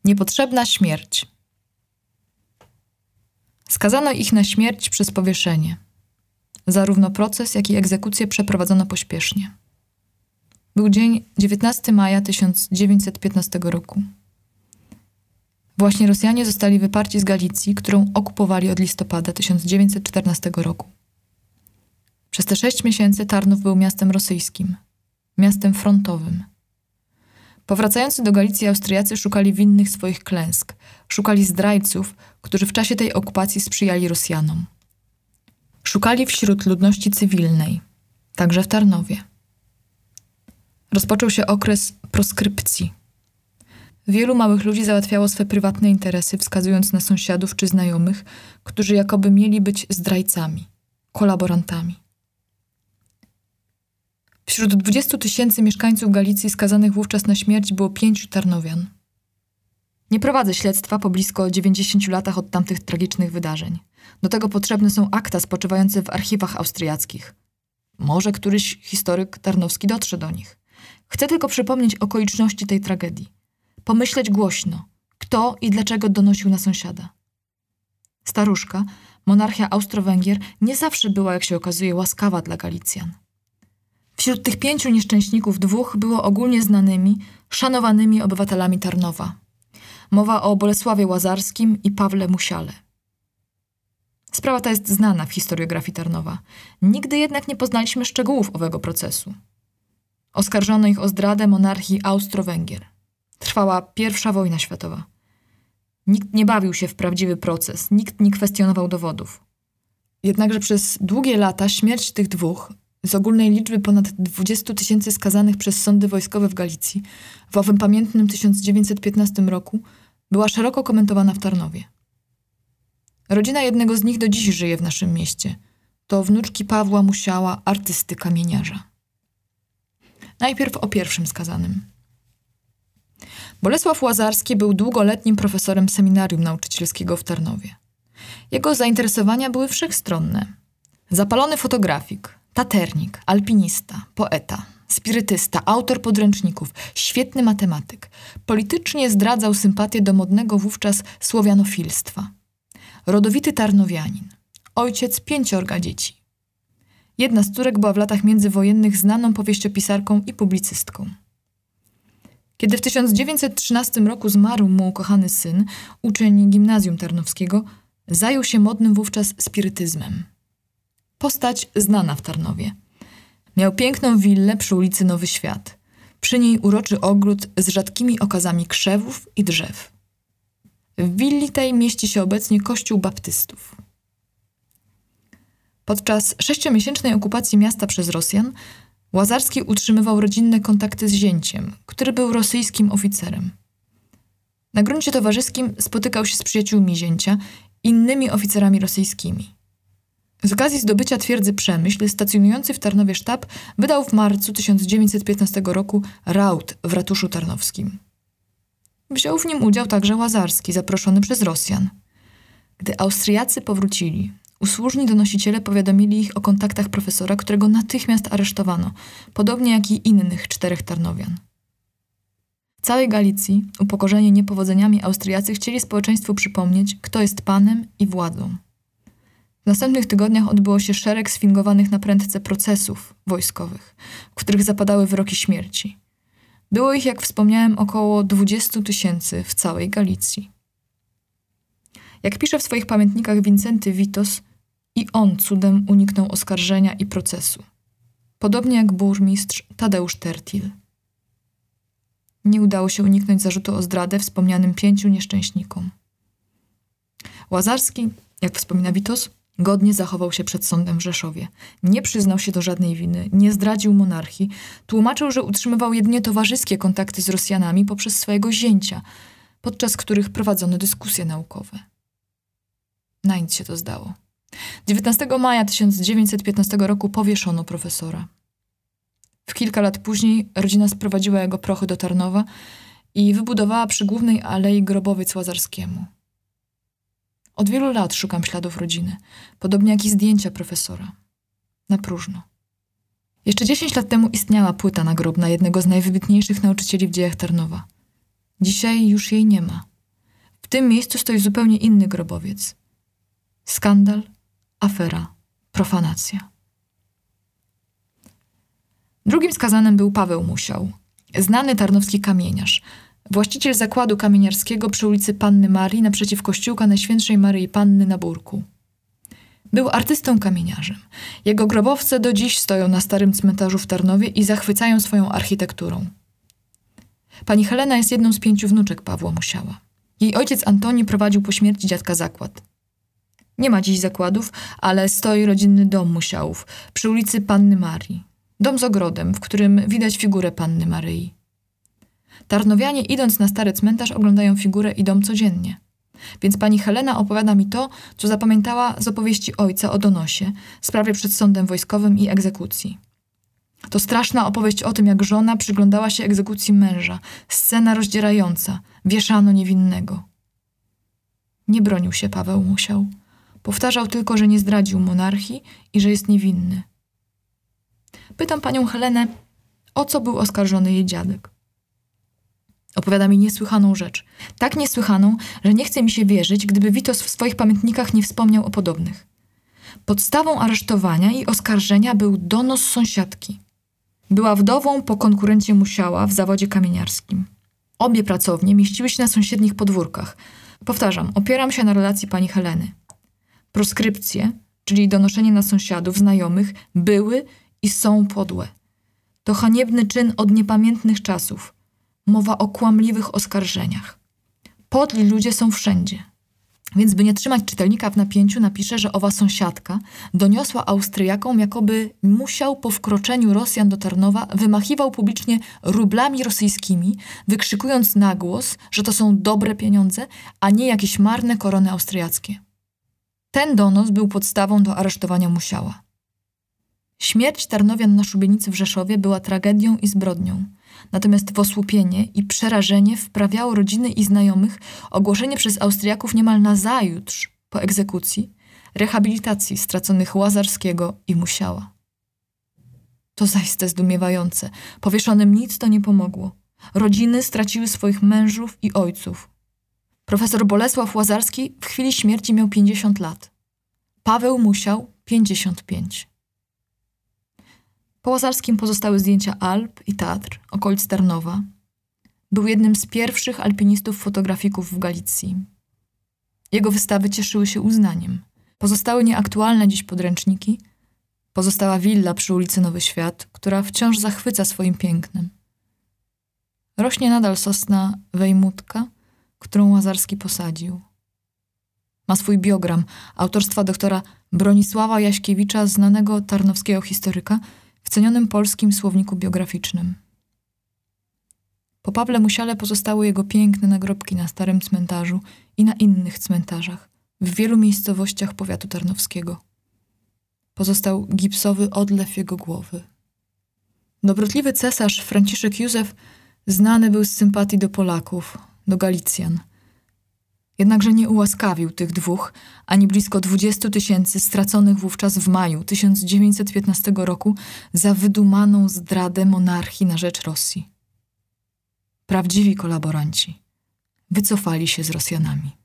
Niepotrzebna śmierć. Skazano ich na śmierć przez powieszenie. Zarówno proces, jak i egzekucję przeprowadzono pośpiesznie. Był dzień 19 maja 1915 roku. Właśnie Rosjanie zostali wyparci z Galicji, którą okupowali od listopada 1914 roku. Przez te 6 miesięcy Tarnów był miastem rosyjskim, miastem frontowym. Powracający do Galicji Austriacy szukali winnych swoich klęsk, szukali zdrajców, którzy w czasie tej okupacji sprzyjali Rosjanom. Szukali wśród ludności cywilnej, także w Tarnowie. Rozpoczął się okres proskrypcji. Wielu małych ludzi załatwiało swe prywatne interesy, wskazując na sąsiadów czy znajomych, którzy jakoby mieli być zdrajcami, kolaborantami. Wśród 20 000 mieszkańców Galicji skazanych wówczas na śmierć było 5 Tarnowian. Nie prowadzę śledztwa po blisko 90 latach od tamtych tragicznych wydarzeń. Do tego potrzebne są akta spoczywające w archiwach austriackich. Może któryś historyk tarnowski dotrze do nich. Chcę tylko przypomnieć okoliczności tej tragedii. Pomyśleć głośno, kto i dlaczego donosił na sąsiada. Staruszka, monarchia Austro-Węgier, nie zawsze była, jak się okazuje, łaskawa dla Galicjan. Wśród tych 5 nieszczęśników 2 było ogólnie znanymi, szanowanymi obywatelami Tarnowa. Mowa o Bolesławie Łazarskim i Pawle Musiale. Sprawa ta jest znana w historiografii Tarnowa. Nigdy jednak nie poznaliśmy szczegółów owego procesu. Oskarżono ich o zdradę monarchii Austro-Węgier. Trwała I wojna światowa. Nikt nie bawił się w prawdziwy proces, nikt nie kwestionował dowodów. Jednakże przez długie lata śmierć tych 2, z ogólnej liczby ponad 20 000 skazanych przez sądy wojskowe w Galicji, w owym pamiętnym 1915 roku, była szeroko komentowana w Tarnowie. Rodzina jednego z nich do dziś żyje w naszym mieście. To wnuczki Pawła Musiała, artysty kamieniarza. Najpierw o pierwszym skazanym. Bolesław Łazarski był długoletnim profesorem seminarium nauczycielskiego w Tarnowie. Jego zainteresowania były wszechstronne. Zapalony fotografik, taternik, alpinista, poeta, spirytysta, autor podręczników, świetny matematyk. Politycznie zdradzał sympatię do modnego wówczas słowianofilstwa. Rodowity Tarnowianin. Ojciec 5 dzieci. Jedna z córek była w latach międzywojennych znaną powieściopisarką i publicystką. Kiedy w 1913 roku zmarł mu ukochany syn, uczeń gimnazjum tarnowskiego, zajął się modnym wówczas spirytyzmem. Postać znana w Tarnowie. Miał piękną willę przy ulicy Nowy Świat. Przy niej uroczy ogród z rzadkimi okazami krzewów i drzew. W willi tej mieści się obecnie kościół baptystów. Podczas 6-miesięcznej okupacji miasta przez Rosjan Łazarski utrzymywał rodzinne kontakty z zięciem, który był rosyjskim oficerem. Na gruncie towarzyskim spotykał się z przyjaciółmi zięcia, innymi oficerami rosyjskimi. Z okazji zdobycia twierdzy Przemyśl, stacjonujący w Tarnowie sztab wydał w marcu 1915 roku raut w ratuszu tarnowskim. Wziął w nim udział także Łazarski, zaproszony przez Rosjan. Gdy Austriacy powrócili, usłużni donosiciele powiadomili ich o kontaktach profesora, którego natychmiast aresztowano, podobnie jak i innych 4 Tarnowian. W całej Galicji, upokorzeni niepowodzeniami Austriacy, chcieli społeczeństwu przypomnieć, kto jest panem i władzą. W następnych tygodniach odbyło się szereg sfingowanych na prędce procesów wojskowych, w których zapadały wyroki śmierci. Było ich, jak wspomniałem, około 20 000 w całej Galicji. Jak pisze w swoich pamiętnikach Wincenty Witos, i on cudem uniknął oskarżenia i procesu. Podobnie jak burmistrz Tadeusz Tertil. Nie udało się uniknąć zarzutu o zdradę wspomnianym 5 nieszczęśnikom. Łazarski, jak wspomina Witos, godnie zachował się przed sądem w Rzeszowie. Nie przyznał się do żadnej winy, nie zdradził monarchii. Tłumaczył, że utrzymywał jedynie towarzyskie kontakty z Rosjanami poprzez swojego zięcia, podczas których prowadzono dyskusje naukowe. Na nic się to zdało. 19 maja 1915 roku powieszono profesora. W kilka lat później rodzina sprowadziła jego prochy do Tarnowa i wybudowała przy głównej alei grobowiec Łazarskiemu. Od wielu lat szukam śladów rodziny, podobnie jak i zdjęcia profesora. Na próżno. Jeszcze 10 lat temu istniała płyta nagrobna jednego z najwybitniejszych nauczycieli w dziejach Tarnowa. Dzisiaj już jej nie ma. W tym miejscu stoi zupełnie inny grobowiec. Skandal, afera, profanacja. Drugim skazanym był Paweł Musiał, znany tarnowski kamieniarz, właściciel zakładu kamieniarskiego przy ulicy Panny Marii naprzeciw kościółka Najświętszej Maryi Panny na Burku. Był artystą kamieniarzem. Jego grobowce do dziś stoją na starym cmentarzu w Tarnowie i zachwycają swoją architekturą. Pani Helena jest jedną z 5 wnuczek Pawła Musiała. Jej ojciec Antoni prowadził po śmierci dziadka zakład. Nie ma dziś zakładów, ale stoi rodzinny dom Musiałów przy ulicy Panny Marii. Dom z ogrodem, w którym widać figurę Panny Maryi. Tarnowianie, idąc na stary cmentarz, oglądają figurę i dom codziennie. Więc pani Helena opowiada mi to, co zapamiętała z opowieści ojca o donosie, sprawie przed sądem wojskowym i egzekucji. To straszna opowieść o tym, jak żona przyglądała się egzekucji męża. Scena rozdzierająca. Wieszano niewinnego. Nie bronił się Paweł Musiał. Powtarzał tylko, że nie zdradził monarchii i że jest niewinny. Pytam panią Helenę, o co był oskarżony jej dziadek. Opowiada mi niesłychaną rzecz. Tak niesłychaną, że nie chce mi się wierzyć, gdyby Witos w swoich pamiętnikach nie wspomniał o podobnych. Podstawą aresztowania i oskarżenia był donos sąsiadki. Była wdową po konkurencie Musiała w zawodzie kamieniarskim. Obie pracownie mieściły się na sąsiednich podwórkach. Powtarzam, opieram się na relacji pani Heleny. Proskrypcje, czyli donoszenie na sąsiadów, znajomych, były i są podłe. To haniebny czyn od niepamiętnych czasów. Mowa o kłamliwych oskarżeniach. Podli ludzie są wszędzie. Więc by nie trzymać czytelnika w napięciu, napiszę, że owa sąsiadka doniosła Austriakom, jakoby Musiał po wkroczeniu Rosjan do Tarnowa wymachiwał publicznie rublami rosyjskimi, wykrzykując na głos, że to są dobre pieniądze, a nie jakieś marne korony austriackie. Ten donos był podstawą do aresztowania Musiała. Śmierć Tarnowian na szubienicy w Rzeszowie była tragedią i zbrodnią. Natomiast w osłupienie i przerażenie wprawiało rodziny i znajomych ogłoszenie przez Austriaków niemal nazajutrz po egzekucji rehabilitacji straconych Łazarskiego i Musiała. To zaiste zdumiewające. Powieszonym nic to nie pomogło. Rodziny straciły swoich mężów i ojców. Profesor Bolesław Łazarski w chwili śmierci miał 50 lat. Paweł Musiał 55. Po Łazarskim pozostały zdjęcia Alp i Tatr, okolic Tarnowa. Był jednym z pierwszych alpinistów-fotografików w Galicji. Jego wystawy cieszyły się uznaniem. Pozostały nieaktualne dziś podręczniki. Pozostała willa przy ulicy Nowy Świat, która wciąż zachwyca swoim pięknem. Rośnie nadal sosna wejmutka, którą Łazarski posadził. Ma swój biogram autorstwa doktora Bronisława Jaśkiewicza, znanego tarnowskiego historyka, w cenionym polskim słowniku biograficznym. Po Pawle Musiale pozostały jego piękne nagrobki na starym cmentarzu i na innych cmentarzach, w wielu miejscowościach powiatu tarnowskiego. Pozostał gipsowy odlew jego głowy. Dobrotliwy cesarz Franciszek Józef znany był z sympatii do Polaków, do Galicjan. Jednakże nie ułaskawił tych dwóch, ani blisko 20 000 straconych wówczas w maju 1915 roku za wydumaną zdradę monarchii na rzecz Rosji. Prawdziwi kolaboranci wycofali się z Rosjanami.